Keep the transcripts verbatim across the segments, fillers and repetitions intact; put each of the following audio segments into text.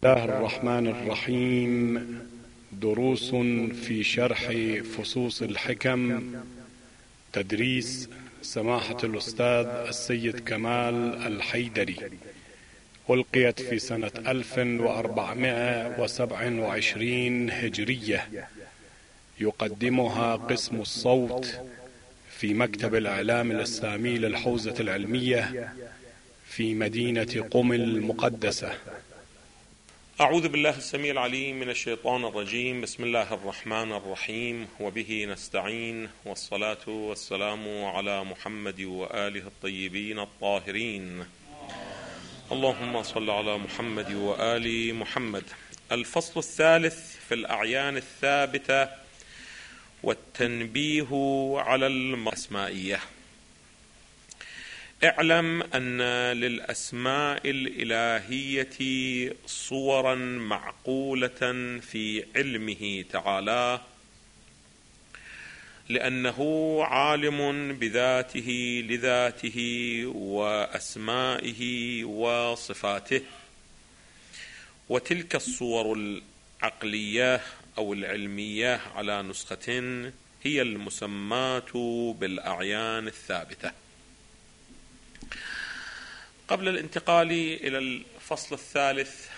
الله الرحمن الرحيم. دروس في شرح فصوص الحكم، تدريس سماحة الأستاذ السيد كمال الحيدري، ألقيت في سنة ألف وأربعمائة وسبعة وعشرين هجرية. يقدمها قسم الصوت في مكتب الإعلام الإسلامي للحوزة العلمية في مدينة قم المقدسة. أعوذ بالله السميع العليم من الشيطان الرجيم. بسم الله الرحمن الرحيم، وبه نستعين، والصلاة والسلام على محمد وآله الطيبين الطاهرين. اللهم صل على محمد وآل محمد. الفصل الثالث في الأعيان الثابتة والتنبيه على الأسمائية. اعلم أن للأسماء الإلهية صورا معقولة في علمه تعالى، لأنه عالم بذاته لذاته وأسمائه وصفاته. وتلك الصور العقلية أو العلمية على نسخة هي المسماة بالأعيان الثابتة. قبل الانتقال إلى الفصل الثالث،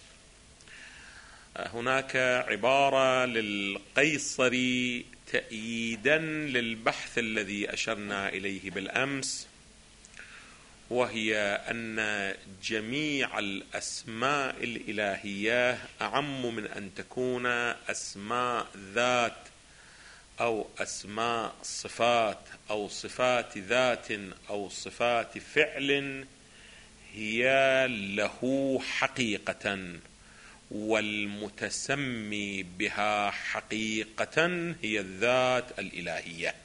هناك عبارة للقيصري تأييدا للبحث الذي أشرنا إليه بالأمس، وهي أن جميع الأسماء الإلهية أعم من أن تكون أسماء ذات أو أسماء صفات أو صفات ذات أو صفات فعل، هي له حقيقة، والمتسمي بها حقيقة هي الذات الإلهية.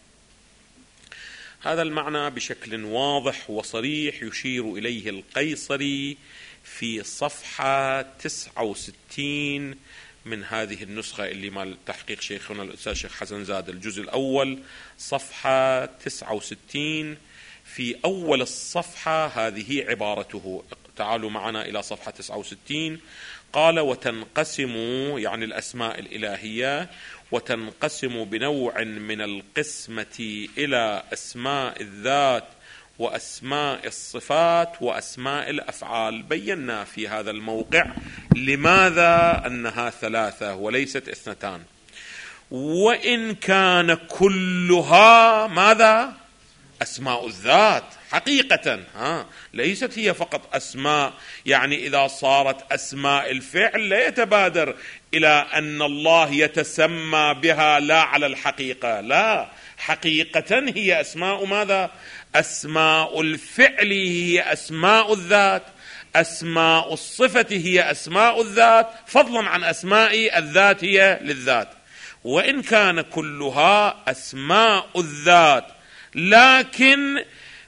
هذا المعنى بشكل واضح وصريح يشير إليه القيصري في صفحة تسعة وستين من هذه النسخة اللي مال تحقيق شيخنا الأستاذ شيخ حسن زاد، الجزء الأول صفحة تسعة وستين. في أول الصفحة هذه عبارته، تعالوا معنا إلى صفحة تسعة وستين. قال: وتنقسم، يعني الأسماء الإلهية، وتنقسم بنوع من القسمة إلى أسماء الذات وأسماء الصفات وأسماء الأفعال. بينا في هذا الموقع لماذا أنها ثلاثة وليست اثنتان، وإن كان كلها ماذا؟ أسماء الذات حقيقة، ها ليست هي فقط أسماء. يعني إذا صارت أسماء الفعل لا يتبادر إلى أن الله يتسمى بها لا على الحقيقة، لا، حقيقة هي أسماء ماذا؟ أسماء الفعل هي أسماء الذات، أسماء الصفة هي أسماء الذات، فضلا عن أسماء الذات هي للذات. وإن كان كلها أسماء الذات، لكن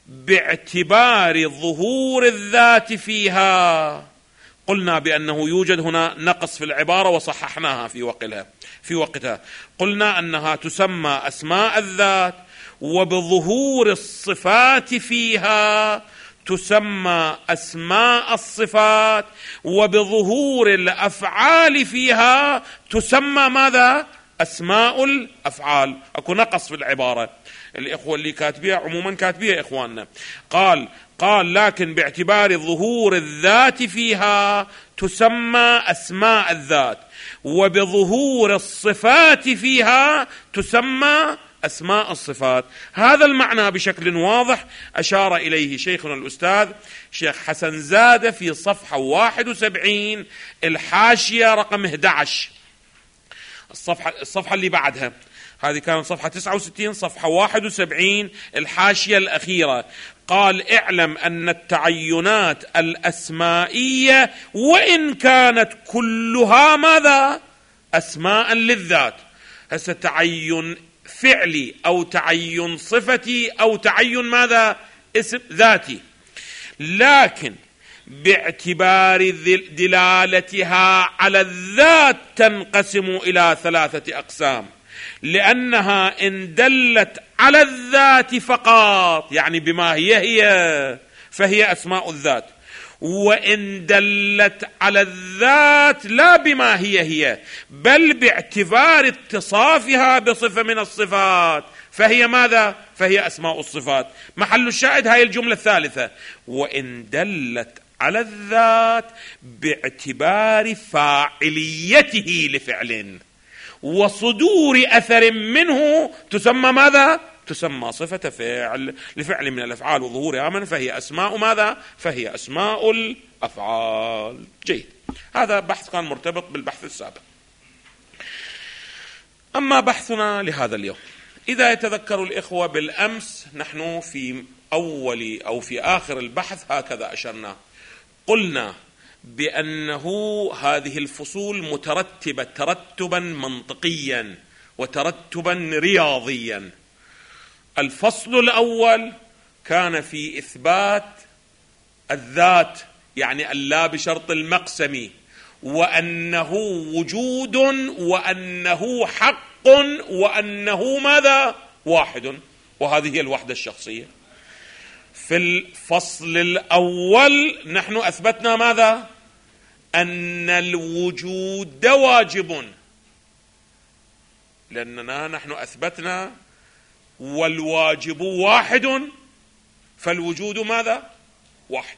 باعتبار ظهور الذات فيها قلنا بأنه يوجد هنا نقص في العبارة وصححناها في وقتها في وقتها قلنا أنها تسمى أسماء الذات، وبظهور الصفات فيها تسمى أسماء الصفات، وبظهور الأفعال فيها تسمى ماذا؟ أسماء الأفعال. أكو نقص في العبارة، الإخوة اللي كاتبيها عموما كاتبيها إخواننا. قال قال لكن باعتبار ظهور الذات فيها تسمى أسماء الذات، وبظهور الصفات فيها تسمى أسماء الصفات. هذا المعنى بشكل واضح أشار إليه شيخنا الأستاذ شيخ حسن زاد في صفحة واحد وسبعين، الحاشية رقم أحد عشر. الصفحة, الصفحة اللي بعدها هذه كانت صفحة تسعة وستين، صفحة واحد وسبعين الحاشية الأخيرة. قال: اعلم أن التعينات الأسمائية وإن كانت كلها ماذا؟ أسماء للذات. هسه تعين فعلي أو تعين صفتي أو تعين ماذا؟ اسم ذاتي، لكن باعتبار دلالتها على الذات تنقسم إلى ثلاثة أقسام، لأنها إن دلت على الذات فقط، يعني بما هي هي، فهي أسماء الذات. وإن دلت على الذات لا بما هي هي بل باعتبار اتصافها بصفة من الصفات فهي ماذا؟ فهي أسماء الصفات. محل الشاهد هاي الجملة الثالثة: وإن دلت على الذات باعتبار فاعليته لفعل وصدور أثر منه تسمى ماذا؟ تسمى صفة فعل لفعل من الأفعال وظهورها من فهي أسماء ماذا؟ فهي أسماء الأفعال. جيد، هذا بحث كان مرتبط بالبحث السابق. أما بحثنا لهذا اليوم، إذا يتذكر الإخوة بالأمس نحن في أول أو في آخر البحث هكذا أشرنا، قلنا بأنه هذه الفصول مترتبة ترتبا منطقيا وترتبا رياضيا. الفصل الأول كان في إثبات الذات، يعني اللا بشرط المقسم، وأنه وجود وأنه حق وأنه ماذا؟ واحد، وهذه هي الوحدة الشخصية. في الفصل الأول نحن أثبتنا ماذا؟ أن الوجود واجب، لأننا نحن أثبتنا والواجب واحد فالوجود ماذا؟ واحد،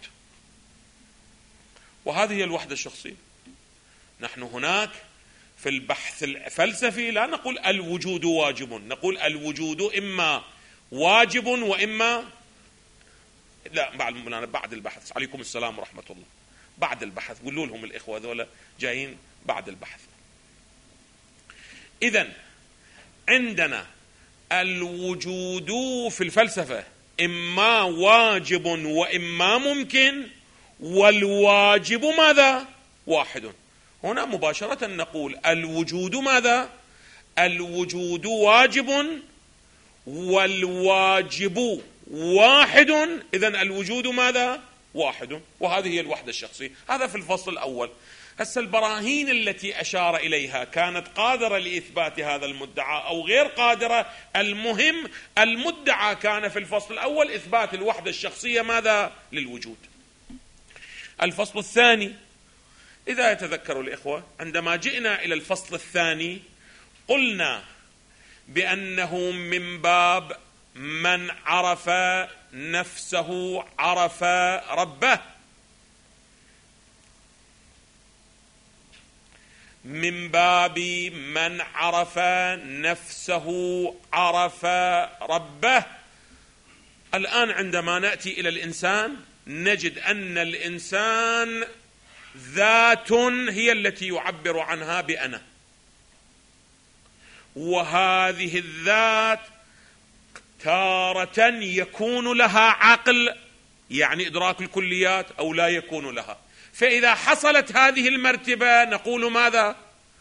وهذه هي الوحدة الشخصية. نحن هناك في البحث الفلسفي لا نقول الوجود واجب، نقول الوجود إما واجب وإما لا. بعد البحث، عليكم السلام ورحمة الله، بعد البحث قولوا لهم الإخوة ذولا جايين بعد البحث. إذن عندنا الوجود في الفلسفة إما واجب وإما ممكن، والواجب ماذا؟ واحد. هنا مباشرة نقول الوجود ماذا؟ الوجود واجب والواجب واحد، إذن الوجود ماذا؟ واحد، وهذه هي الوحدة الشخصية. هذا في الفصل الأول. هسه البراهين التي أشار إليها كانت قادرة لإثبات هذا المدعى أو غير قادرة، المهم المدعى كان في الفصل الأول إثبات الوحدة الشخصية ماذا؟ للوجود. الفصل الثاني، إذا يتذكروا الإخوة عندما جئنا إلى الفصل الثاني قلنا بأنه من باب من عرف نفسه عرف ربه، من باب من عرف نفسه عرف ربه. الآن عندما نأتي إلى الإنسان نجد أن الإنسان ذات هي التي يعبر عنها بأنا، وهذه الذات تارة يكون لها عقل يعني إدراك الكليات أو لا يكون لها. فإذا حصلت هذه المرتبة نقول ماذا؟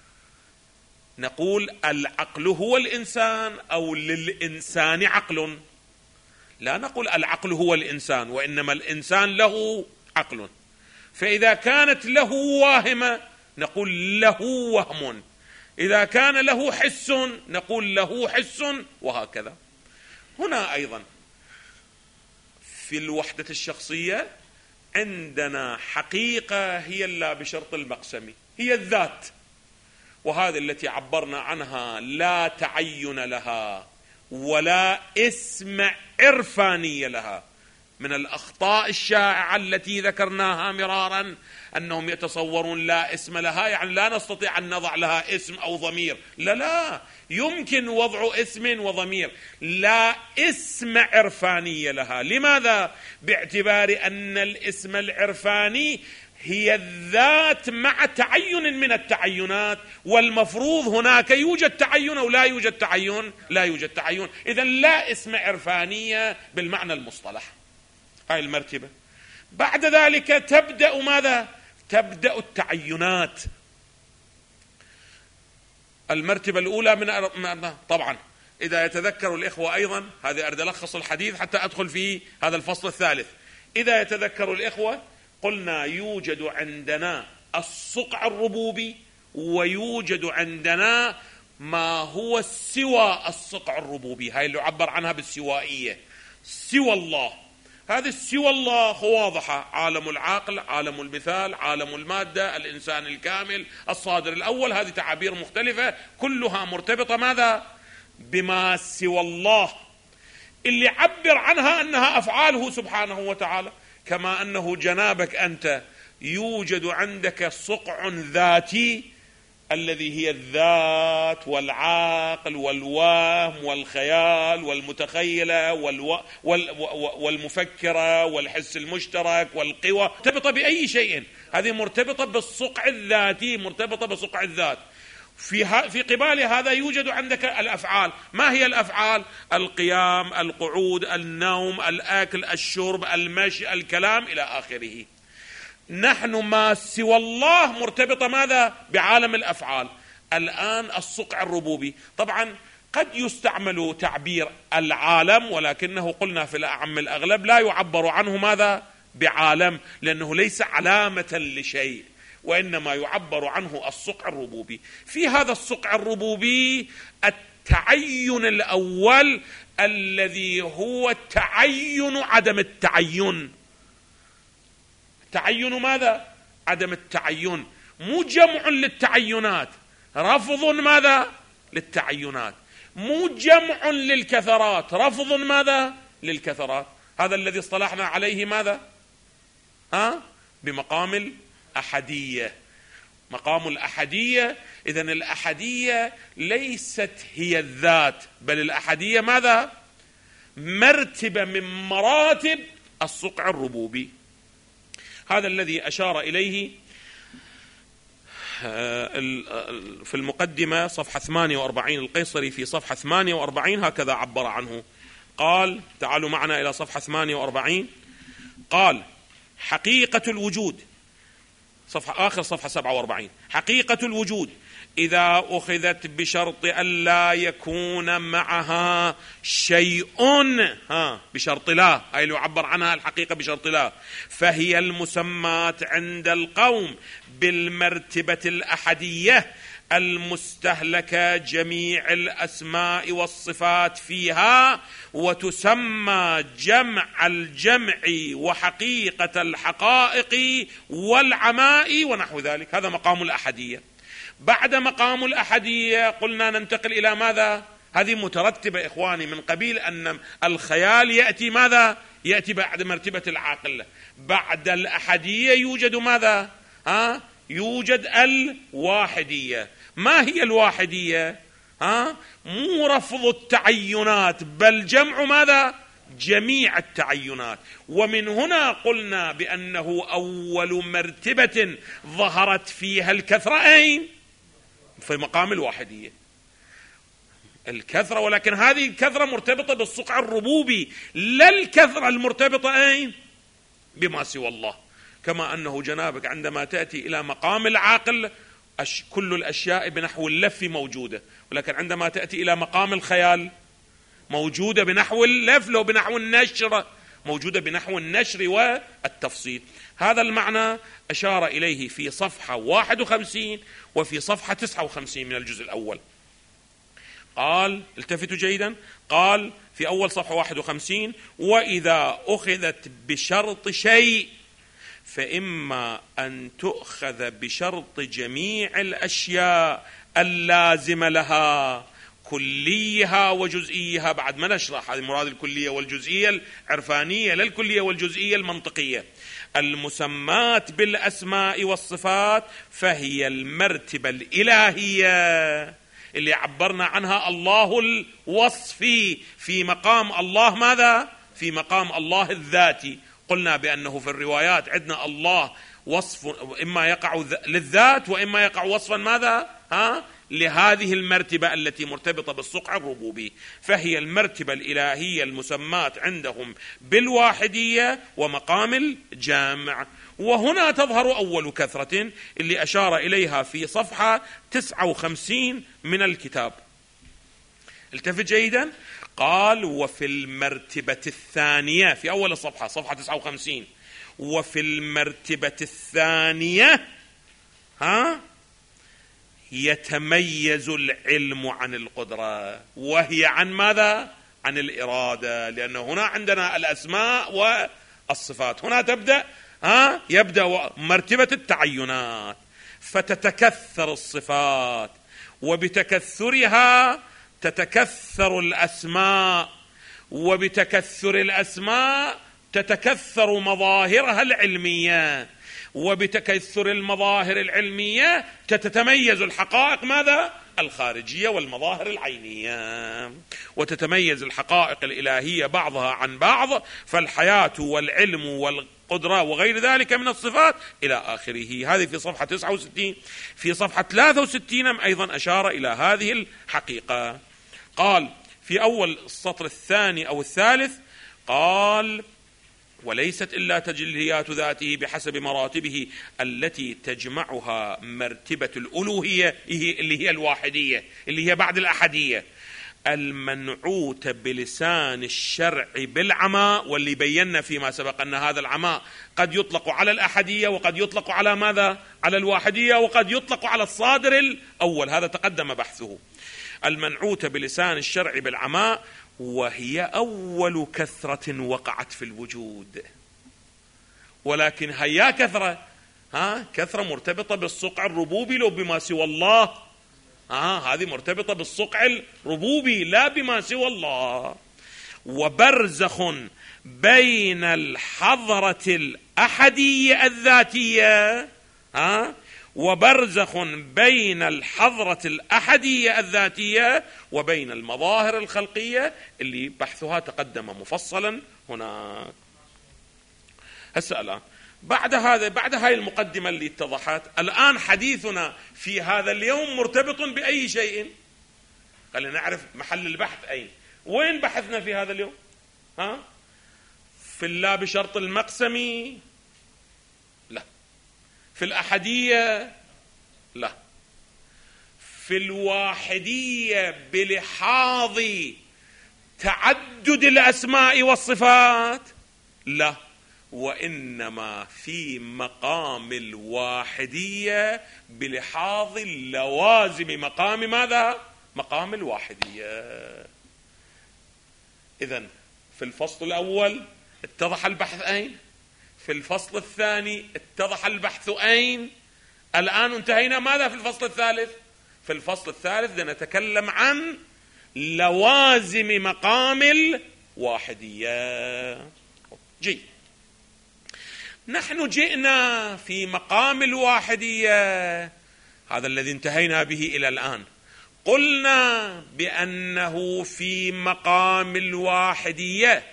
نقول العقل هو الإنسان أو للإنسان عقل. لا نقول العقل هو الإنسان، وإنما الإنسان له عقل. فإذا كانت له واهمة نقول له وهم، إذا كان له حس نقول له حس، وهكذا. هنا أيضا في الوحدة الشخصية عندنا حقيقة هي لا بشرط المقسم، هي الذات، وهذه التي عبرنا عنها لا تعين لها ولا اسم عرفاني لها. من الأخطاء الشائعة التي ذكرناها مرارا أنهم يتصورون لا اسم لها، يعني لا نستطيع أن نضع لها اسم أو ضمير. لا لا، يمكن وضع اسم وضمير، لا اسم عرفاني لها. لماذا؟ باعتبار أن الاسم العرفاني هي الذات مع تعين من التعينات، والمفروض هناك يوجد تعين أو لا يوجد تعين؟ لا يوجد تعين. إذن لا اسم عرفانية بالمعنى المصطلح. هاي المرتبة. بعد ذلك تبدأ ماذا؟ تبدأ التعينات. المرتبة الأولى من طبعا إذا يتذكروا الإخوة أيضا، هذا أريد ألخص الحديث حتى أدخل في هذا الفصل الثالث. إذا يتذكروا الإخوة قلنا يوجد عندنا الصقع الربوبي ويوجد عندنا ما هو سوى الصقع الربوبي، هاي اللي يعبر عنها بالسوائية، سوى الله. هذه سوى الله واضحة: عالم العقل، عالم المثال، عالم المادة، الإنسان الكامل، الصادر الأول. هذه تعابير مختلفة كلها مرتبطة ماذا؟ بما سوى الله، اللي عبر عنها أنها أفعاله سبحانه وتعالى. كما أنه جنابك أنت يوجد عندك صقع ذاتي الذي هي الذات والعقل والوهم والخيال والمتخيلة والو... وال... والمفكرة والحس المشترك والقوى، مرتبطة بأي شيء. هذه مرتبطة بالصقع الذاتي، مرتبطة بصقع الذات. في, ها... في قبال هذا يوجد عندك الأفعال. ما هي الأفعال؟ القيام، القعود، النوم، الأكل، الشرب، المشي، الكلام، إلى آخره. نحن ما سوى الله مرتبطة ماذا؟ بعالم الأفعال. الآن الصقع الربوبي، طبعا قد يستعمل تعبير العالم، ولكنه قلنا في الأعم الأغلب لا يعبر عنه ماذا؟ بعالم، لأنه ليس علامة لشيء، وإنما يعبر عنه الصقع الربوبي. في هذا الصقع الربوبي التعين الأول الذي هو تعين عدم التعين. تعين ماذا؟ عدم التعين. مو جمع للتعينات، رفض ماذا؟ للتعينات. مو جمع للكثرات، رفض ماذا؟ للكثرات. هذا الذي اصطلحنا عليه ماذا؟ ها؟ بمقام الأحدية. مقام الأحدية. إذن الأحدية ليست هي الذات، بل الأحدية ماذا؟ مرتبة من مراتب الصقع الربوبي. هذا الذي أشار إليه في المقدمة صفحة ثمانية وأربعين، القيصري في صفحة ثمانية وأربعين هكذا عبر عنه. قال: تعالوا معنا إلى صفحة ثمانية وأربعين. قال: حقيقة الوجود، صفحة آخر صفحة سبعة وأربعين، حقيقة الوجود إذا أخذت بشرط أن لا يكون معها شيء، ها بشرط لا، هاي اللي يعبر عنها الحقيقة بشرط لا، فهي المسمات عند القوم بالمرتبة الأحدية المستهلكة جميع الأسماء والصفات فيها، وتسمى جمع الجمع وحقيقة الحقائق والعماء ونحو ذلك. هذا مقام الأحدية. بعد مقام الأحدية قلنا ننتقل إلى ماذا؟ هذه مترتبة إخواني من قبيل أن الخيال يأتي ماذا؟ يأتي بعد مرتبة العاقل. بعد الأحدية يوجد ماذا؟ ها؟ يوجد الواحدية. ما هي الواحدية؟ ها؟ مو رفض التعينات، بل جمع ماذا؟ جميع التعينات. ومن هنا قلنا بأنه أول مرتبة ظهرت فيها الكثرة أين؟ في مقام الواحدية، الكثرة. ولكن هذه الكثرة مرتبطة بالصقع الربوبي، لا الكثرة المرتبطة أين؟ بما سوى الله. كما أنه جنابك عندما تأتي إلى مقام العاقل كل الأشياء بنحو اللف موجودة، ولكن عندما تأتي إلى مقام الخيال موجودة بنحو اللف، لو بنحو النشر موجودة بنحو النشر والتفصيل. هذا المعنى أشار إليه في صفحة واحد وخمسين وفي صفحة تسعة وخمسين من الجزء الأول. قال: التفتوا جيدا. قال في أول صفحة واحد وخمسين: وإذا أخذت بشرط شيء فإما أن تؤخذ بشرط جميع الأشياء اللازمة لها كليها وجزئيها. بعد ما نشرح هذه المراد الكلية والجزئية العرفانية، لا الكلية والجزئية المنطقية. المسمات بالأسماء والصفات فهي المرتبة الإلهية اللي عبرنا عنها الله الوصفي في مقام الله ماذا؟ في مقام الله الذاتي. قلنا بأنه في الروايات عندنا الله وصف إما يقع للذات وإما يقع وصفا ماذا؟ ها؟ لهذه المرتبة التي مرتبطة بالصقع الربوبي، فهي المرتبة الإلهية المسمات عندهم بالواحدية ومقام الجامع. وهنا تظهر أول كثرة اللي أشار إليها في صفحة تسعة وخمسين من الكتاب. التفت جيدا. قال: وفي المرتبة الثانية، في أول الصفحة صفحة تسعة وخمسين، وفي المرتبة الثانية ها يتميز العلم عن القدرة، وهي عن ماذا؟ عن الإرادة، لأن هنا عندنا الأسماء الصفات. هنا تبدأ ها يبدأ مرتبة التعينات، فتتكثر الصفات، وبتكثرها تتكثر الأسماء، وبتكثر الأسماء تتكثر مظاهرها العلمية، وبتكثر المظاهر العلمية تتتميز الحقائق ماذا؟ الخارجية والمظاهر العينية، وتتميز الحقائق الإلهية بعضها عن بعض، فالحياة والعلم والقدرة وغير ذلك من الصفات إلى آخره. هذه في صفحة تسعة وستين. في صفحة ثلاثة وستين أيضا أشار إلى هذه الحقيقة. قال في أول السطر الثاني أو الثالث، قال: وليست إلا تجليات ذاته بحسب مراتبه التي تجمعها مرتبة الألوهية اللي هي الواحدية، اللي هي بعد الأحدية، المنعوتة بلسان الشرع بالعماء. واللي بينا فيما سبق أن هذا العماء قد يطلق على الأحدية، وقد يطلق على ماذا؟ على الواحدية، وقد يطلق على الصادر الأول، هذا تقدم بحثه. المنعوتة بلسان الشرع بالعماء، وهي أول كثرة وقعت في الوجود، ولكن هيا كثرة ها كثرة مرتبطة بالصقع الربوبي لو بما سوى الله. ها هذه مرتبطة بالصقع الربوبي لا بما سوى الله. وبرزخ بين الحضرة الأحدية الذاتية ها وبرزخ بين الحضرة الأحدية الذاتية وبين المظاهر الخلقية اللي بحثها تقدم مفصلا هناك. هسه الآن بعد هذا بعد هاي المقدمة اللي اتضحت، الآن حديثنا في هذا اليوم مرتبط بأي شيء؟ خلينا نعرف محل البحث أين. وين بحثنا في هذا اليوم؟ ها في الله بشرط المقسمي؟ لا. في الأحدية؟ لا. في الواحدية بلحاظ تعدد الأسماء والصفات؟ لا، وإنما في مقام الواحدية بلحاظ اللوازم مقام ماذا؟ مقام الواحدية. إذن في الفصل الأول اتضح البحث أين؟ في الفصل الثاني اتضح البحث أين؟ الآن انتهينا ماذا في الفصل الثالث؟ في الفصل الثالث نتكلم عن لوازم مقام الواحدية. جي نحن جئنا في مقام الواحدية، هذا الذي انتهينا به إلى الآن. قلنا بأنه في مقام الواحدية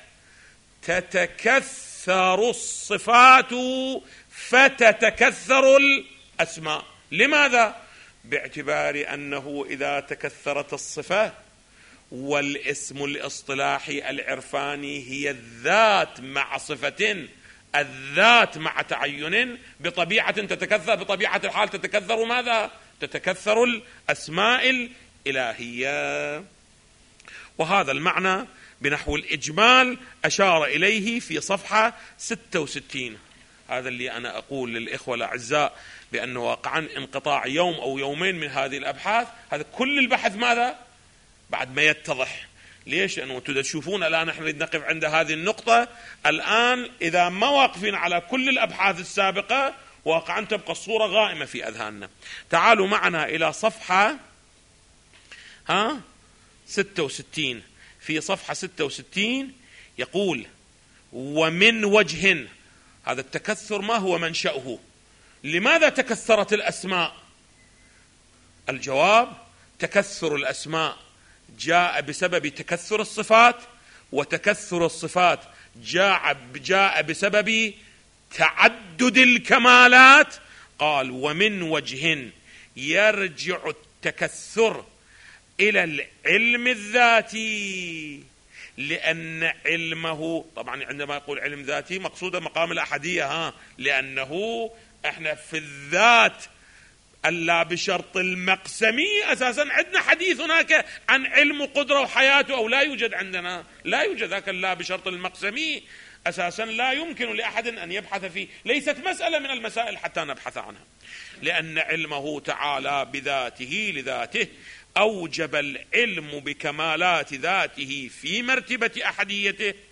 تتكثر الصفات فتتكثر الأسماء. لماذا؟ باعتبار أنه إذا تكثرت الصفة والاسم الاصطلاحي العرفاني هي الذات مع صفة، الذات مع تعين، بطبيعة تتكثر، بطبيعة الحال تتكثر ماذا؟ تتكثر الأسماء الإلهية. وهذا المعنى بنحو الإجمال أشار إليه في صفحة ستة وستين. هذا اللي أنا أقول للإخوة الأعزاء بأنه واقعا انقطاع يوم أو يومين من هذه الأبحاث، هذا كل البحث ماذا؟ بعد ما يتضح. ليش؟ لأنه أنتم تشوفون الآن نحن نقف عند هذه النقطة. الآن إذا ما واقفين على كل الأبحاث السابقة واقعا تبقى الصورة غائمة في أذهاننا. تعالوا معنا إلى صفحة ها ستة وستين. في صفحة ستة وستين يقول: ومن وجه، هذا التكثر ما هو منشأه؟ لماذا تكثرت الأسماء؟ الجواب: تكثر الأسماء جاء بسبب تكثر الصفات، وتكثر الصفات جاء جاء بسبب تعدد الكمالات. قال: ومن وجه يرجع التكثر إلى العلم الذاتي، لأن علمه، طبعا عندما يقول علم ذاتي مقصوده مقام الأحدية، ها لأنه احنا في الذات ألا بشرط المقسمي أساسا عندنا حديث هناك عن علم قدرة وحياته، أو لا يوجد عندنا، لا يوجد ذاك لا بشرط المقسمي أساسا لا يمكن لأحد أن يبحث فيه. ليست مسألة من المسائل حتى نبحث عنها، لأن علمه تعالى بذاته لذاته أوجب العلم بكمالات ذاته في مرتبة أحديته،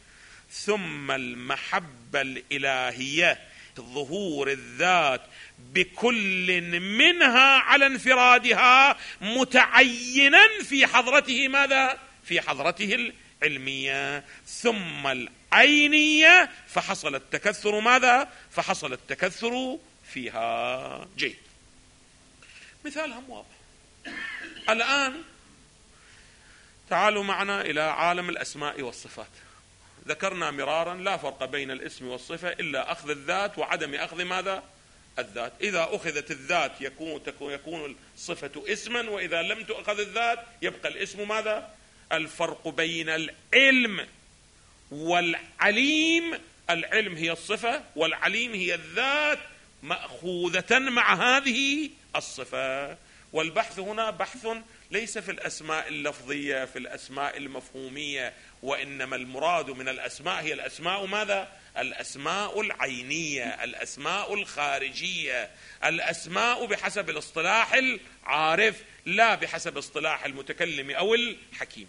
ثم المحبة الإلهية ظهور الذات بكل منها على انفرادها متعينا في حضرته ماذا؟ في حضرته العلمية. ثم العينية فحصل التكثر ماذا؟ فحصل التكثر فيها. جيد، مثال هم واضح. الآن تعالوا معنا إلى عالم الأسماء والصفات. ذكرنا مرارا لا فرق بين الاسم والصفة إلا أخذ الذات وعدم أخذ ماذا؟ الذات. إذا أخذت الذات يكون يكون الصفة اسما، وإذا لم تأخذ الذات يبقى الاسم ماذا؟ الفرق بين العلم والعليم، العلم هي الصفة والعليم هي الذات مأخوذة مع هذه الصفة. والبحث هنا بحث ليس في الأسماء اللفظية، في الأسماء المفهومية، وإنما المراد من الأسماء هي الأسماء ماذا؟ الأسماء العينية، الأسماء الخارجية، الأسماء بحسب الاصطلاح العارف لا بحسب اصطلاح المتكلم أو الحكيم.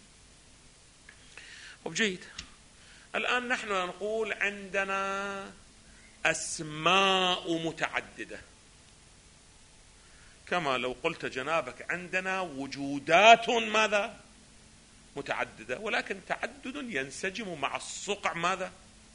جيد، الآن نحن نقول عندنا أسماء متعددة، كما لو قلت جنابك عندنا وجودات ماذا؟ متعددة، ولكن تعدد ينسجم مع الصقع ماذا؟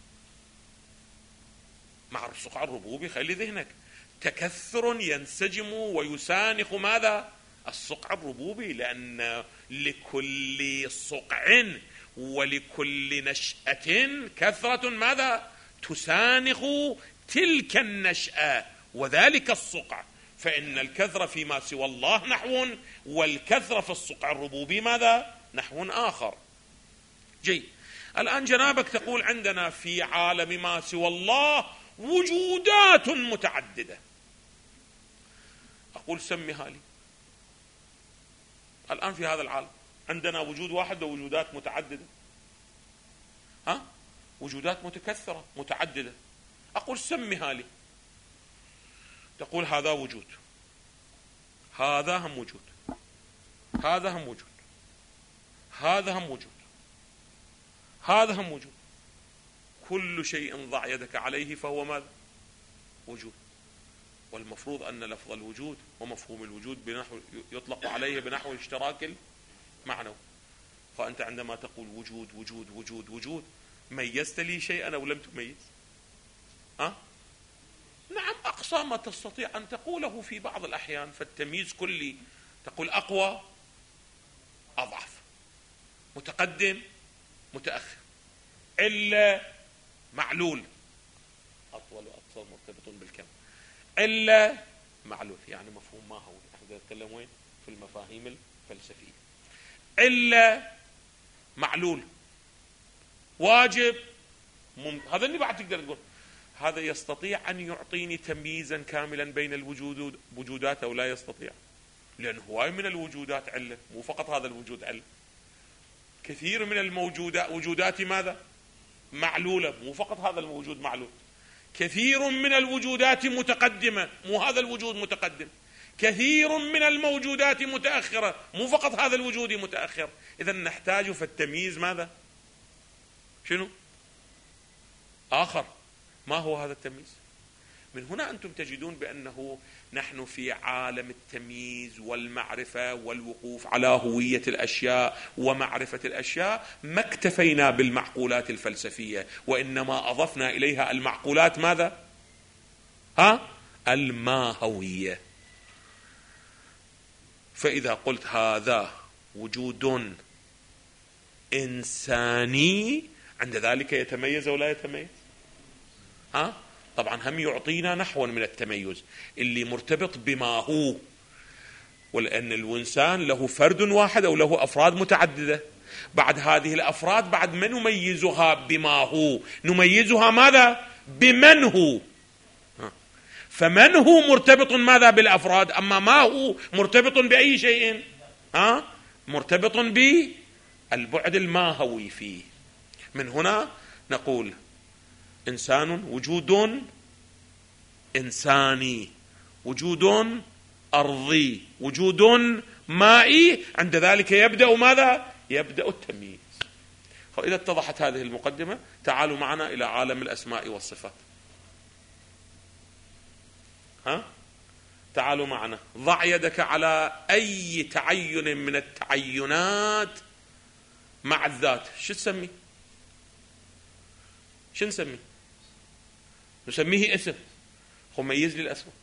مع الصقع الربوبي. خلي ذهنك، تكثر ينسجم ويسانخ ماذا؟ الصقع الربوبي، لأن لكل صقع ولكل نشأة كثرة ماذا؟ تسانخ تلك النشأة وذلك الصقع. فإن الكثرة فيما سوى الله نحو، والكثرة في الصقع الربوبي ماذا؟ نحو آخر. جيد، الآن جنابك تقول عندنا في عالم ما سوى الله وجودات متعددة. أقول سميها لي. الآن في هذا العالم عندنا وجود واحد ووجودات متعددة، ها؟ وجودات متكثرة متعددة. أقول سميها لي. تقول هذا وجود، هذا هم وجود، هذا هم وجود، هذا هم وجود، هذا هم وجود. كل شيء ضع يدك عليه فهو ماذا؟ وجود. والمفروض أن لفظ الوجود ومفهوم الوجود بنحو يطلق عليه بنحو الاشتراك المعنوي. فأنت عندما تقول وجود وجود وجود وجود، ميزت لي شيئا أو لم تميز؟ أه؟ نعم، أقصى ما تستطيع أن تقوله في بعض الأحيان. فالتمييز كلي، تقول أقوى أضعف، متقدم متأخر، إلا معلول أطول وأقصر مرتبط بالكم، إلا معلول يعني مفهوم ما هو. نحن نتكلم وين؟ في المفاهيم الفلسفية. إلا معلول واجب ممكن. هذا اللي بعد تقدر تقول هذا يستطيع أن يعطيني تمييزا كاملا بين الوجود وجودات أو لا يستطيع؟ لأن هواي من الوجودات علة، مو فقط هذا الوجود علة. كثير من الموجودات وجودات ماذا؟ معلولة، مو فقط هذا الوجود معلول. كثير من الوجودات متقدمة، مو هذا الوجود متقدم. كثير من الموجودات متأخرة، مو فقط هذا الوجود متأخر. إذا نحتاج في التمييز ماذا؟ شنو؟ آخر. ما هو هذا التمييز؟ من هنا أنتم تجدون بأنه نحن في عالم التمييز والمعرفة والوقوف على هوية الأشياء ومعرفة الأشياء ما اكتفينا بالمعقولات الفلسفية، وإنما أضفنا إليها المعقولات ماذا؟ ها؟ الماهوية. فإذا قلت هذا وجود إنساني، عند ذلك يتميز ولا يتميز؟ ها؟ طبعا هم يعطينا نحو من التميز اللي مرتبط بما هو، ولأن الإنسان له فرد واحد أو له أفراد متعددة. بعد هذه الأفراد بعد ما نميزها بما هو، نميزها ماذا؟ بمن هو. فمن هو مرتبط ماذا؟ بالأفراد، أما ما هو مرتبط بأي شيء؟ ها؟ مرتبط بالبعد الماهوي فيه. من هنا نقول إنسان وجود إنساني، وجود أرضي، وجود مائي. عند ذلك يبدأ ماذا؟ يبدأ التمييز. إذا اتضحت هذه المقدمة تعالوا معنا إلى عالم الأسماء والصفات. ها؟ تعالوا معنا، ضع يدك على أي تعين من التعينات مع الذات، شو تسميه؟ شو نسميه؟ نسميه اسم. هو ميز لي الأسماء،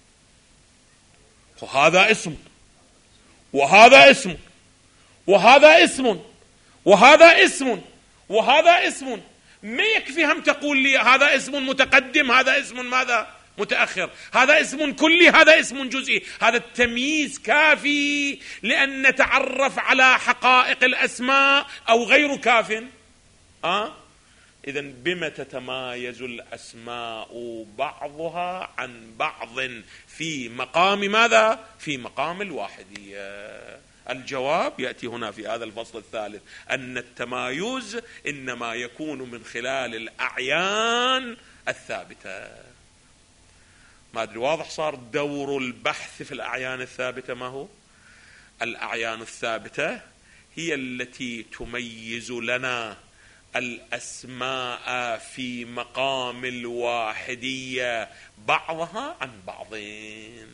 وهذا اسم وهذا اسم وهذا اسم وهذا اسم وهذا اسم. ما يكفي هم تقول لي هذا اسم متقدم، هذا اسم ماذا؟ متأخر، هذا اسم كلي، هذا اسم جزئي. هذا التمييز كافي لأن نتعرف على حقائق الأسماء أو غير كاف؟ أه؟ إذن بما تتمايز الأسماء بعضها عن بعض في مقام ماذا؟ في مقام الواحدية. الجواب يأتي هنا في هذا الفصل الثالث، أن التمايز إنما يكون من خلال الأعيان الثابتة. ما أدري واضح صار دور البحث في الأعيان الثابتة ما هو؟ الأعيان الثابتة هي التي تميز لنا الأسماء في مقام الواحدية بعضها عن بعضين.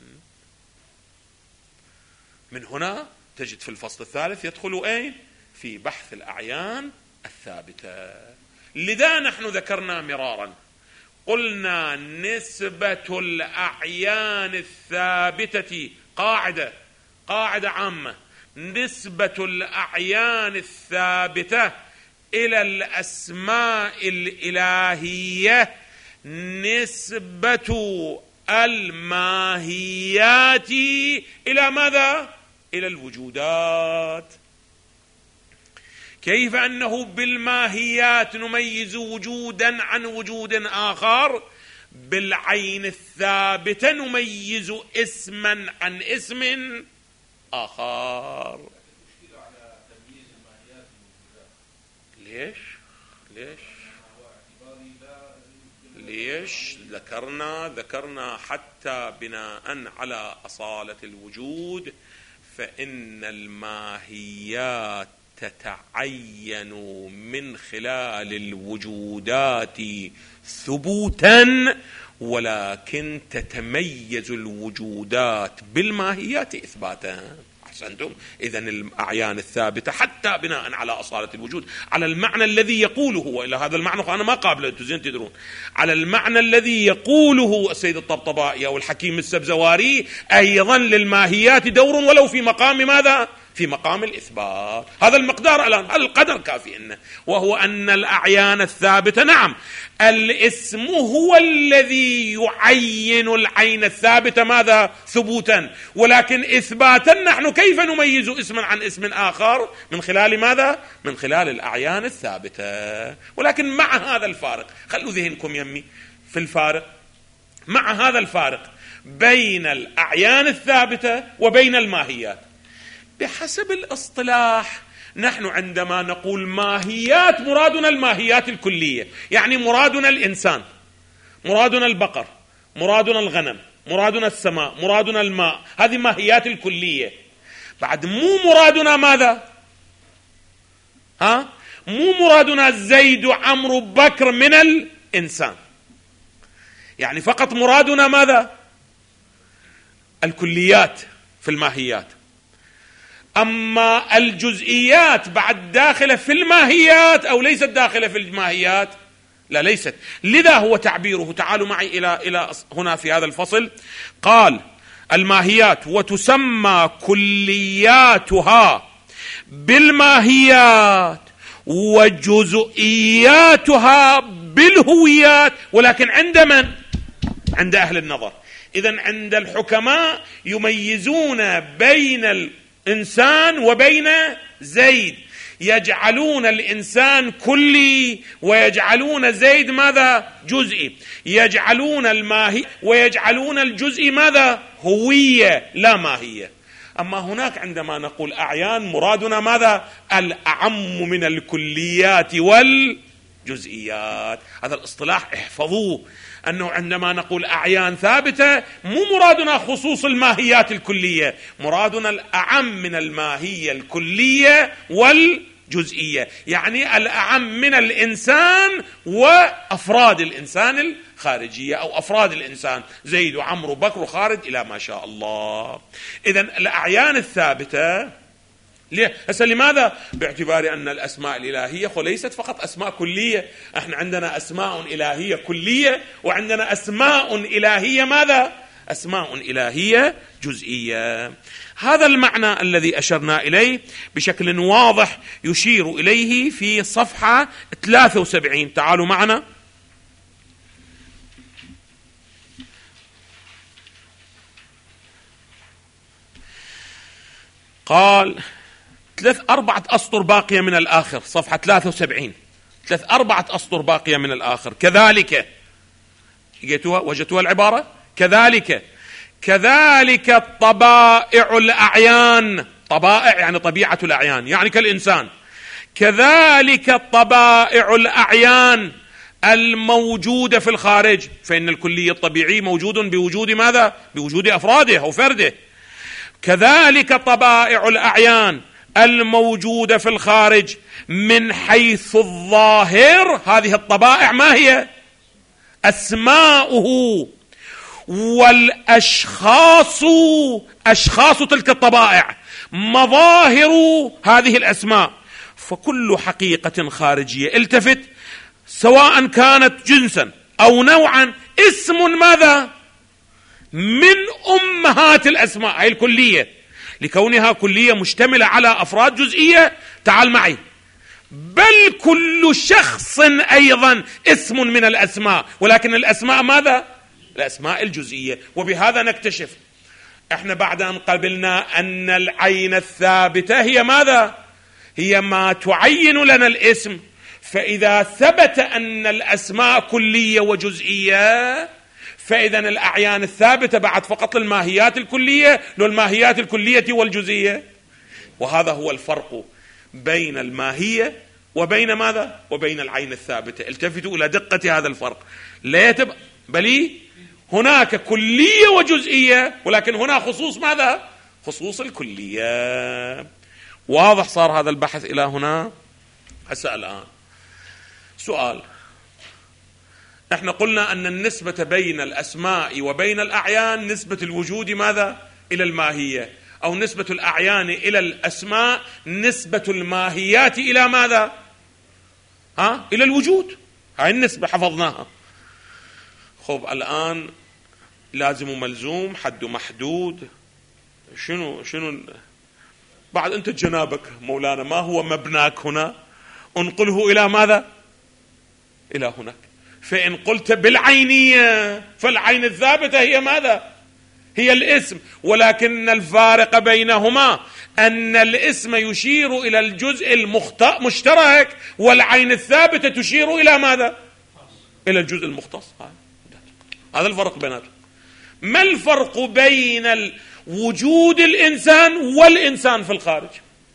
من هنا تجد في الفصل الثالث يدخل أين؟ في بحث الأعيان الثابتة. لذا نحن ذكرنا مرارا، قلنا نسبة الأعيان الثابتة قاعدة قاعدة عامة، نسبة الأعيان الثابتة إلى الأسماء الإلهية نسبة الماهيات إلى ماذا؟ إلى الوجودات. كيف أنه بالماهيات نميز وجودا عن وجود آخر، بالعين الثابتة نميز اسما عن اسم آخر. ليش؟ ليش؟ ليش؟ ذكرنا ذكرنا حتى بناء على أصالة الوجود فإن الماهيات تتعين من خلال الوجودات ثبوتا، ولكن تتميز الوجودات بالماهيات إثباتا. أحسنتم. إذن الأعيان الثابتة حتى بناء على أصالة الوجود على المعنى الذي يقوله، وإلى هذا المعنى أنا ما قابله أنتم زين تدرون، على المعنى الذي يقوله السيد الطبطبائي أو الحكيم السبزواري، أيضا للماهيات دور ولو في مقام ماذا؟ في مقام الإثبات. هذا المقدار الآن، هذا القدر كافي إنه، وهو أن الأعيان الثابتة نعم الاسم هو الذي يعين العين الثابتة ماذا؟ ثبوتا، ولكن إثباتا نحن كيف نميز اسما عن اسم آخر؟ من خلال ماذا؟ من خلال الأعيان الثابتة. ولكن مع هذا الفارق، خلوا ذهنكم يمي في الفارق، مع هذا الفارق بين الأعيان الثابتة وبين الماهيات، بحسب الاصطلاح نحن عندما نقول ماهيات مرادنا الماهيات الكلية، يعني مرادنا الإنسان، مرادنا البقر، مرادنا الغنم، مرادنا السماء، مرادنا الماء، هذه ماهيات الكلية. بعد مو مرادنا ماذا؟ ها؟ مو مرادنا زيد وعمرو بكر من الإنسان، يعني فقط مرادنا ماذا؟ الكليات في الماهيات. أما الجزئيات بعد داخلة في الماهيات أو ليست داخلة في الماهيات؟ لا ليست. لذا هو تعبيره، تعالوا معي إلى إلى هنا في هذا الفصل، قال الماهيات وتسمى كلياتها بالماهيات وجزئياتها بالهويات، ولكن عند من؟ عند أهل النظر. إذن عند الحكماء يميزون بين الإنسان وبين زيد، يجعلون الإنسان كلي ويجعلون زيد ماذا؟ جزئي، يجعلون الماهي ويجعلون الجزئي ماذا؟ هوية لا ماهية. أما هناك عندما نقول أعيان مرادنا ماذا؟ الأعم من الكليات والجزئيات. هذا الاصطلاح احفظوه، أنه عندما نقول أعيان ثابتة مو مرادنا خصوص الماهيات الكلية، مرادنا الأعم من الماهية الكلية جزئية، يعني الأعم من الإنسان وأفراد الإنسان الخارجية أو أفراد الإنسان زيد وعمر وبكر وخالد إلى ما شاء الله. إذن الأعيان الثابتة ليه؟ هسه لماذا؟ باعتبار أن الأسماء الإلهية وليست فقط أسماء كلية، احنا عندنا أسماء إلهية كلية وعندنا أسماء إلهية ماذا؟ أسماء إلهية جزئية. هذا المعنى الذي أشرنا إليه بشكل واضح يشير إليه في صفحة ثلاثة وسبعين. تعالوا معنا. قال ثلاث أربعة أسطر باقية من الآخر، صفحة ثلاثة وسبعين، ثلاث أربعة أسطر باقية من الآخر. كذلك لقيتوها؟ وجدتوها العبارة؟ كذلك كذلك طبائع الأعيان، طبائع يعني طبيعة الأعيان يعني كالإنسان، كذلك طبائع الأعيان الموجودة في الخارج، فإن الكلية الطبيعي موجود بوجود ماذا؟ بوجود أفراده أو فرده. كذلك طبائع الأعيان الموجودة في الخارج من حيث الظاهر، هذه الطبائع ما هي؟ أسماؤه والأشخاص، أشخاص تلك الطبائع، مظاهر هذه الأسماء. فكل حقيقة خارجية التفت سواء كانت جنسا أو نوعا اسم ماذا؟ من أمهات الأسماء، هي الكلية، لكونها كلية مشتملة على أفراد جزئية. تعال معي. بل كل شخص أيضا اسم من الأسماء، ولكن الأسماء ماذا؟ الأسماء الجزئية. وبهذا نكتشف احنا بعد أن قبلنا أن العين الثابتة هي ماذا؟ هي ما تعين لنا الاسم. فإذا ثبت أن الأسماء كلية وجزئية، فإذا الأعيان الثابتة بعد فقط الماهيات الكلية لو الماهيات الكلية والجزئية. وهذا هو الفرق بين الماهية وبين ماذا؟ وبين العين الثابتة. التفتوا إلى دقة هذا الفرق. لا يتبقى بل هناك كلية وجزئية، ولكن هنا خصوص ماذا؟ خصوص الكلية. واضح صار هذا البحث إلى هنا؟ هسه الآن سؤال. احنا قلنا أن النسبة بين الأسماء وبين الأعيان نسبة الوجود ماذا؟ إلى الماهية، أو نسبة الأعيان إلى الأسماء نسبة الماهيات إلى ماذا؟ ها؟ إلى الوجود. هاي النسبة حفظناها. خب الآن لازم ملزوم، حد محدود، شنو شنو بعد أنت جنابك مولانا ما هو مبناك هنا؟ انقله إلى ماذا؟ إلى هناك. فإن قلت بالعينية فالعين الثابتة هي ماذا؟ هي الاسم، ولكن الفارق بينهما أن الاسم يشير إلى الجزء المشترك، والعين الثابتة تشير إلى ماذا؟ إلى الجزء المختص. هذا الفرق بيناتهم. ما الفرق بين وجود الإنسان والإنسان في الخارج؟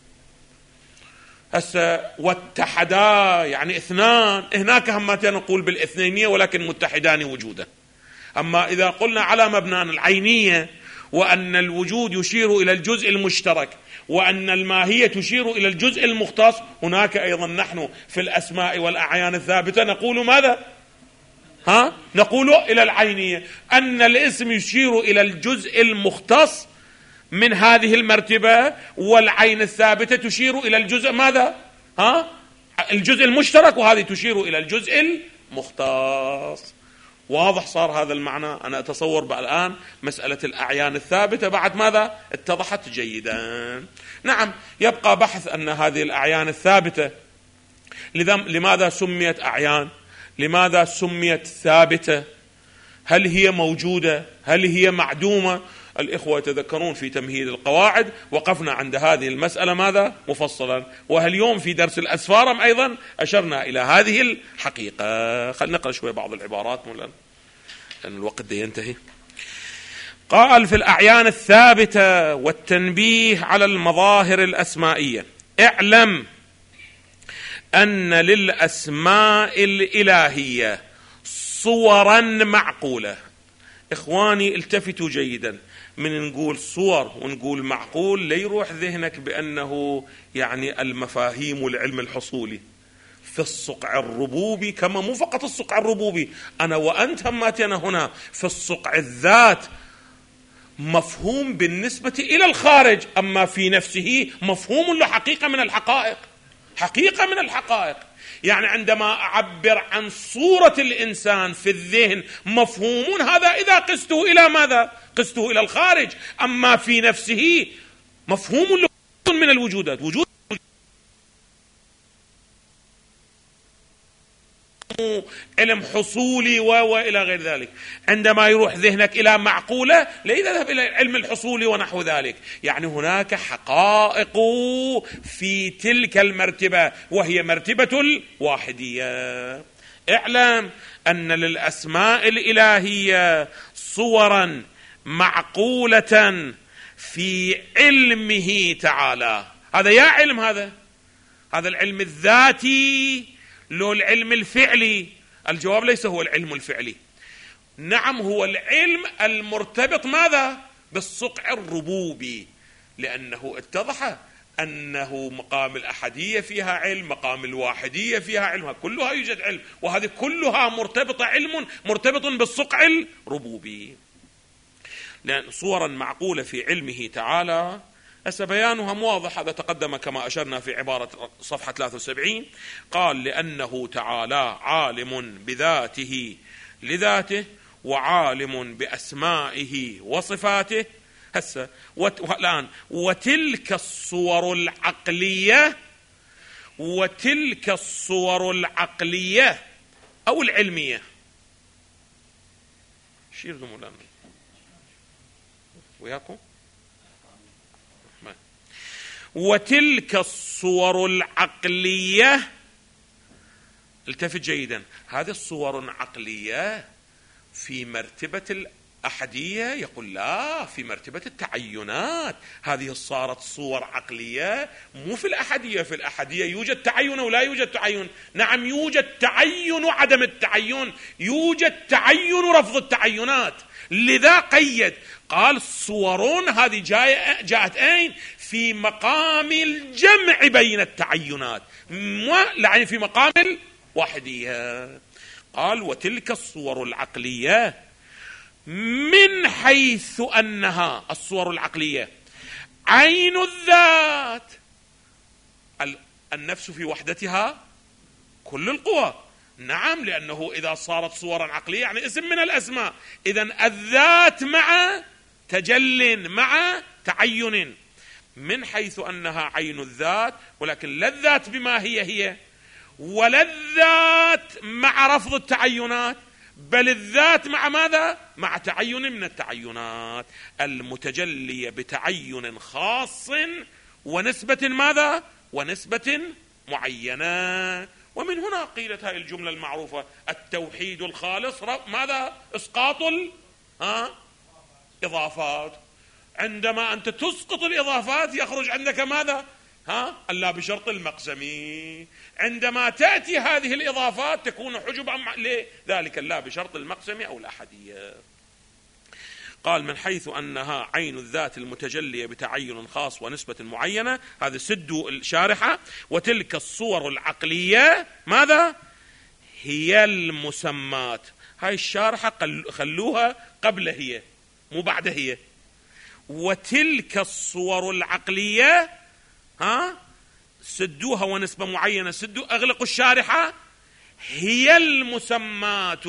هسه واتحدا يعني اثنان، هناك همتين نقول بالاثنينية ولكن متحدان وجودا. أما إذا قلنا على مبنان العينية وأن الوجود يشير إلى الجزء المشترك وأن الماهية تشير إلى الجزء المختص، هناك أيضا نحن في الأسماء والأعيان الثابتة نقول ماذا؟ ها؟ نقول إلى العينية أن الاسم يشير إلى الجزء المختص من هذه المرتبة، والعين الثابتة تشير إلى الجزء ماذا؟ ها؟ الجزء المشترك، وهذه تشير إلى الجزء المختص. واضح صار هذا المعنى؟ أنا أتصور الآن مسألة الأعيان الثابتة بعد ماذا؟ اتضحت جيدا. نعم، يبقى بحث أن هذه الأعيان الثابتة لماذا سميت أعيان؟ لماذا سميت ثابتة؟ هل هي موجودة؟ هل هي معدومة؟ الإخوة يتذكرون في تمهيد القواعد وقفنا عند هذه المسألة ماذا؟ مفصلا. وهاليوم في درس الأسفارم أيضا أشرنا إلى هذه الحقيقة. خلنا نقرأ شوي بعض العبارات لأن الوقت ده ينتهي. قال في الأعيان الثابتة والتنبيه على المظاهر الأسمائية: اعلم أن للأسماء الإلهية صورا معقولة. إخواني التفتوا جيدا، من نقول صور ونقول معقول لا يروح ذهنك بأنه يعني المفاهيم والعلم الحصولي في الصقع الربوبي، كما مو فقط الصقع الربوبي، أنا وأنت هماتنا هنا في الصقع الذات مفهوم بالنسبة إلى الخارج، أما في نفسه مفهوم له حقيقة من الحقائق، حقيقة من الحقائق. يعني عندما أعبر عن صورة الإنسان في الذهن مفهوم، هذا إذا قسته إلى ماذا؟ قسته إلى الخارج. أما في نفسه مفهوم له من الوجودات، وجود علم حصولي وإلى غير ذلك. عندما يروح ذهنك إلى معقولة لا يذهب إلى علم الحصول ونحو ذلك، يعني هناك حقائق في تلك المرتبة وهي مرتبة الواحدية. اعلم أن للأسماء الإلهية صورا معقولة في علمه تعالى. هذا يا علم، هذا هذا العلم الذاتي لو العلم الفعلي؟ الجواب ليس هو العلم الفعلي، نعم هو العلم المرتبط ماذا؟ بالصقع الربوبي، لأنه اتضح أنه مقام الأحدية فيها علم، مقام الواحدية فيها علم، كلها يوجد علم، وهذه كلها مرتبطة علم مرتبط بالصقع الربوبي. لأن صورا معقولة في علمه تعالى هسه بيانها واضح، هذا تقدم كما أشرنا في عبارة صفحة ثلاثة وسبعين. قال لأنه تعالى عالم بذاته لذاته وعالم بأسمائه وصفاته. هسه والآن وتلك الصور العقلية وتلك الصور العقلية أو العلمية، شير ذمولان وياكم، وتلك الصور العقلية، التفت جيدا، هذه الصور العقلية في مرتبة الأحدية؟ يقول لا، في مرتبة التعينات. هذه صارت صور عقلية مو في الأحدية، في الأحدية يوجد تعين ولا يوجد تعين، نعم يوجد تعين وعدم التعين، يوجد تعين رفض التعينات، لذا قيد قال صورون هذه جاءت أين؟ في مقام الجمع بين التعينات، يعني في مقام الوحدية. قال وتلك الصور العقلية من حيث أنها الصور العقلية عين الذات، النفس في وحدتها كل القوى، نعم، لأنه إذا صارت صورا عقلية يعني اسم من الأسماء، إذن الذات مع تجل مع تعين، من حيث أنها عين الذات، ولكن لا الذات بما هي هي، ولا الذات مع رفض التعينات، بل الذات مع ماذا؟ مع تعين من التعينات المتجلية بتعين خاص ونسبة ماذا؟ ونسبة معينة. ومن هنا قيلت هذه الجملة المعروفة التوحيد الخالص ماذا؟ اسقاط الإضافات. عندما أنت تسقط الإضافات يخرج عندك ماذا؟ ها؟ ألا بشرط المقسمي. عندما تأتي هذه الإضافات تكون حجب عن ذلك لا بشرط المقسمي أو الأحدية. قال من حيث أنها عين الذات المتجلية بتعين خاص ونسبة معينة، هذا سد الشارحة. وتلك الصور العقلية ماذا؟ هي المسمات. هاي الشارحة خلوها قبل هي مو بعد هي. وتلك الصور العقلية ها سدوها ونسبة معينة، سدوا أغلقوا الشارحة، هي المسمات،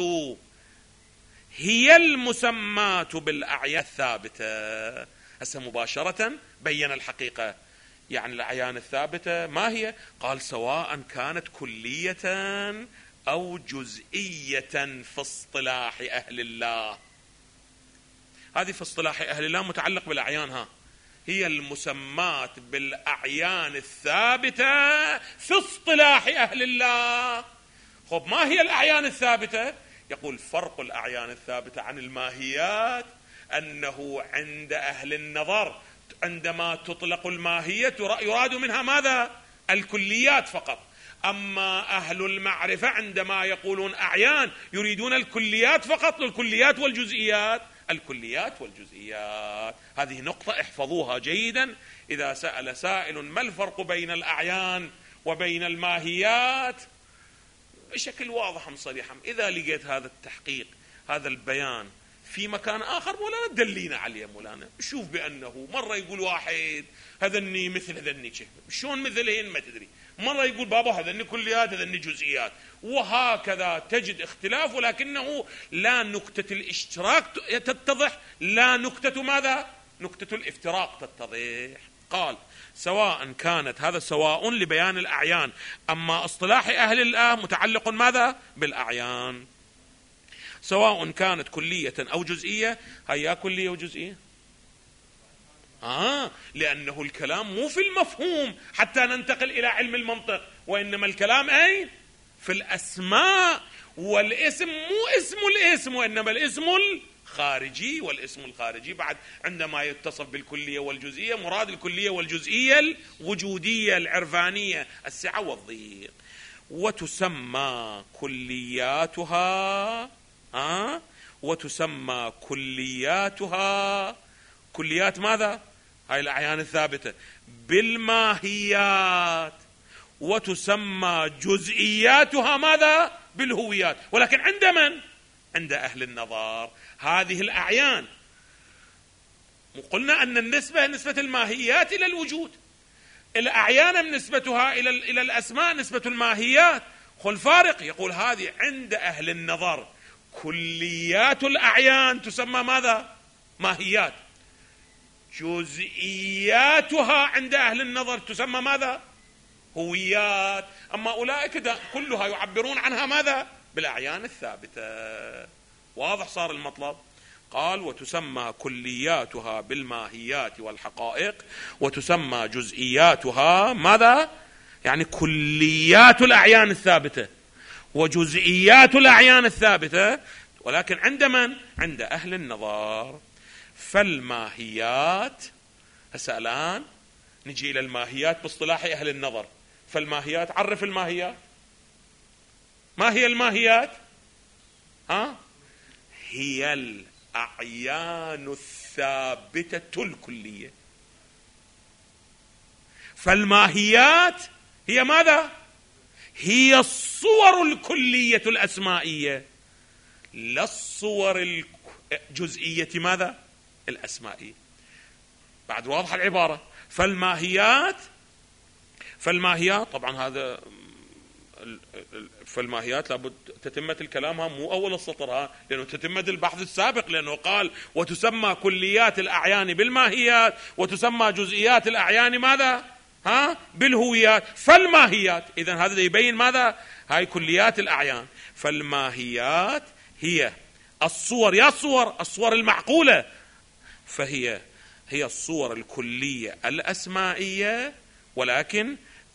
هي المسمات بالأعيان الثابتة. هسه مباشرة بين الحقيقة، يعني الأعيان الثابتة ما هي؟ قال سواء كانت كلية أو جزئية في اصطلاح أهل الله. هذه في اصطلاح أهل الله متعلق بالأعيان، ها هي المسمات بالأعيان الثابتة في اصطلاح أهل الله. خب ما هي الأعيان الثابتة؟ يقول فرق الأعيان الثابتة عن الماهيات أنه عند أهل النظر عندما تطلق الماهية يراد منها ماذا؟ الكليات فقط. أما أهل المعرفة عندما يقولون أعيان يريدون الكليات فقط، الكليات والجزئيات. الكليات والجزئيات. هذه نقطة احفظوها جيدا. إذا سأل سائل ما الفرق بين الأعيان وبين الماهيات بشكل واضح صريحا، إذا لقيت هذا التحقيق هذا البيان في مكان آخر مولانا دلينا عليه مولانا. شوف بأنه مرة يقول واحد هذني مثل هذني شلون مثلهن ما تدري، مرة يقول بابا هذني كليات هذني جزئيات، وهكذا تجد اختلاف، ولكنه لا نكتة الاشتراك تتضح، لا نكتة ماذا؟ نكتة الافتراق تتضح. قال سواء كانت، هذا سواء لبيان الأعيان، أما اصطلاح أهل الله متعلق ماذا؟ بالأعيان. سواء كانت كلية أو جزئية. هيا كلية وجزئية آه لأنه الكلام مو في المفهوم حتى ننتقل إلى علم المنطق، وإنما الكلام أين؟ في الأسماء، والاسم مو اسم الاسم وإنما الاسم الخارجي، والاسم الخارجي بعد عندما يتصف بالكلية والجزئية مراد الكلية والجزئية الوجودية العرفانية السعة والضيق. وتسمى كلياتها آه وتسمى كلياتها كليات ماذا؟ هاي الأعيان الثابتة بالماهيات، وتسمى جزئياتها ماذا؟ بالهويات. ولكن عند من؟ عند أهل النظر. هذه الأعيان قلنا أن النسبة نسبة الماهيات إلى الوجود، الأعيان نسبتها إلى إلى الأسماء نسبة الماهيات. خل فارق يقول هذه عند أهل النظر كليات الأعيان تسمى ماذا؟ ماهيات. جزئياتها عند أهل النظر تسمى ماذا؟ هويات. أما أولئك كلها يعبرون عنها ماذا؟ بالأعيان الثابتة. واضح صار المطلب؟ قال وتسمى كلياتها بالماهيات والحقائق، وتسمى جزئياتها ماذا؟ يعني كليات الأعيان الثابتة وجزئيات الأعيان الثابتة، ولكن عند من؟ عند أهل النظر. فالماهيات، هسه الآن نجي إلى الماهيات باصطلاح أهل النظر. فالماهيات، عرف الماهيات. ما هي الماهيات؟ ها؟ هي الأعيان الثابتة الكلية. فالماهيات هي ماذا؟ هي الصور الكلية الأسمائية، لا الصور الجزئية ماذا؟ الأسمائية. بعد واضح العبارة. فالماهيات فالماهيات طبعا هذا فالماهيات لابد تتمة الكلام، مو أول السطر، لأنه تتمة البحث السابق، لأنه قال وتسمى كليات الأعيان بالماهيات وتسمى جزئيات الأعيان ماذا؟ ها؟ بالهويات. فالماهيات إذن هذا يبين ماذا؟ هاي كليات الأعيان. فالماهيات هي الصور، يا الصور الصور المعقولة، فهي هي الصور الكلية الأسمائية، ولكن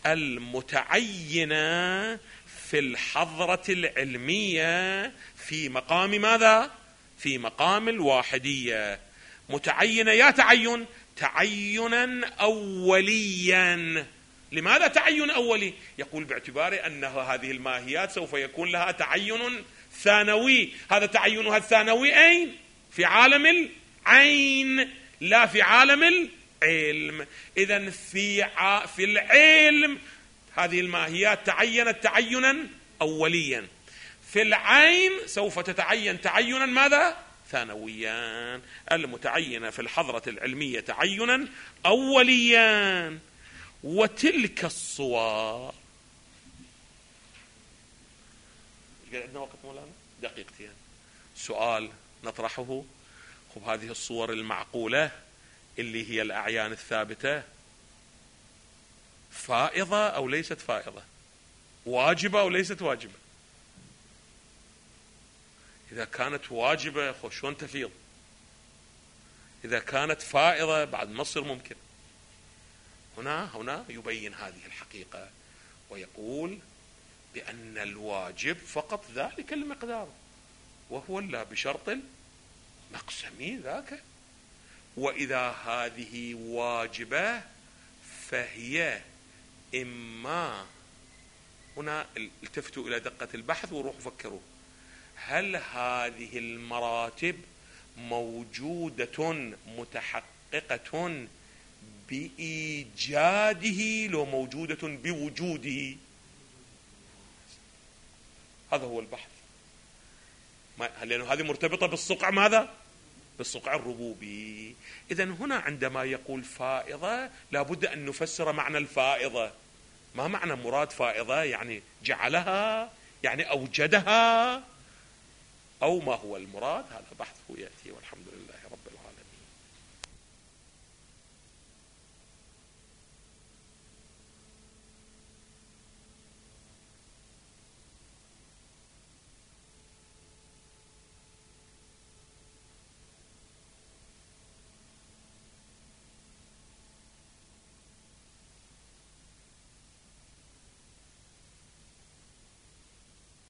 المتعينة في الحضرة العلمية في مقام ماذا؟ في مقام الواحدية. متعينة يا تعين تعينا أوليا. لماذا تعين أولي؟ يقول باعتبار أن هذه الماهيات سوف يكون لها تعين ثانوي. هذا تعينها الثانوي أين؟ في عالم العين لا في عالم العلم. إذن في ع... في العلم هذه الماهيات تعينت تعينا أوليا، في العين سوف تتعين تعينا ماذا؟ ثانويا. المتعينة في الحضرة العلمية تعينا أوليا. وتلك الصور، عندنا وقت مولانا دقيقتين، سؤال نطرحه. خب هذه الصور المعقولة اللي هي الأعيان الثابتة فائضة أو ليست فائضة؟ واجبة أو ليست واجبة؟ إذا كانت واجبة خو شلون تفيض؟ إذا كانت فائضة بعد مصر ممكن. هنا هنا يبين هذه الحقيقة ويقول بأن الواجب فقط ذلك المقدار، وهو لا بشرط المقسمي ذاك. وإذا هذه واجبة فهي إما، هنا التفتوا إلى دقة البحث وروحوا فكروا، هل هذه المراتب موجودة متحققة بإيجاده لو موجودة بوجوده؟ هذا هو البحث. لأنه هذه مرتبطة بالصقع ماذا؟ بالصقع الربوبي. إذن هنا عندما يقول فائضة لابد أن نفسر معنى الفائضة. ما معنى مراد فائضة؟ يعني جعلها، يعني أوجدها، أو ما هو المراد؟ هذا بحثه يأتي، والحمد لله.